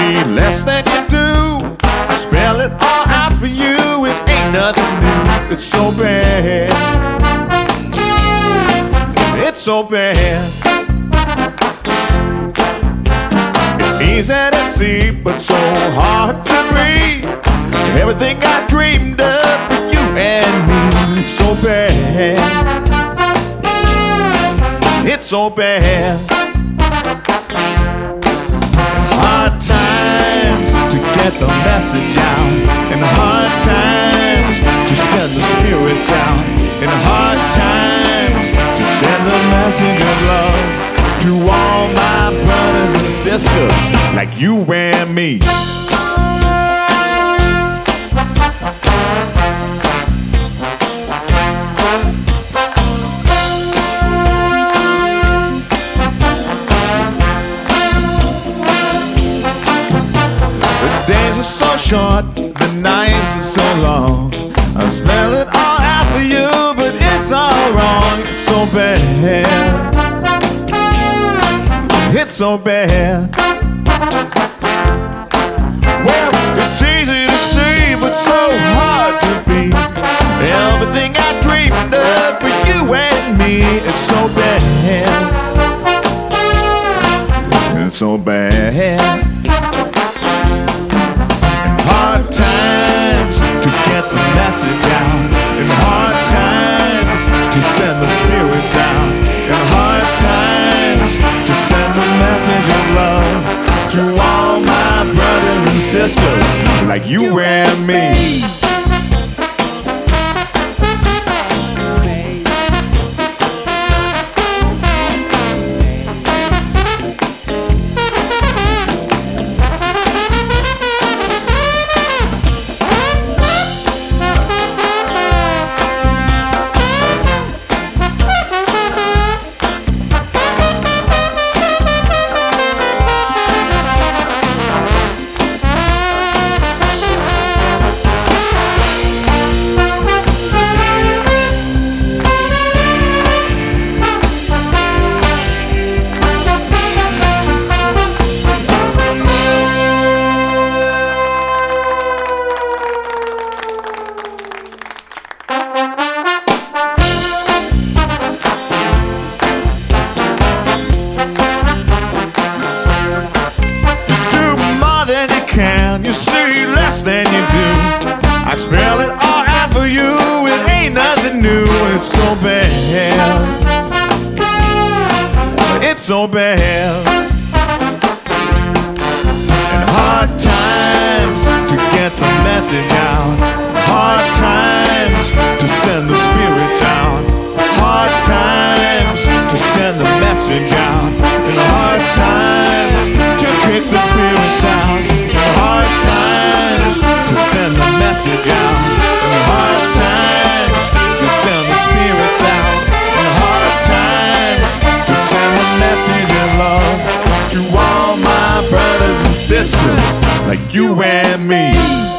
see less than you do. I spell it all out for you. It ain't nothing new. It's so bad. It's so bad. It's easy to see, but so hard to breathe. Everything I dreamed of for you and me. It's so bad. It's so bad. Hard times to get the message out, and hard times to send the spirits out, and hard times to send the message of love to all my brothers and sisters like you and me. The days are so short, the nights are so long. I spell it all out for you, but it's all wrong. It's so bad. It's so bad. Well, it's easy to see, but so hard to be. Everything I dreamed of for you and me. It's so bad. It's so bad. And hard times to get the message out, and hard times to send the spirits out, and hard times to send the message of love to all my brothers and sisters like you and me. You see less than you do. I spell it all out for you. It ain't nothing new. It's so bad. It's so bad. And hard times to get the message out, hard times to send the spirits out, hard times to send the message out, and hard times to kick the spirits out, and hard times to send the message out, and hard times to send the spirits out, and hard times to send the message of love to all my brothers and sisters like you and me.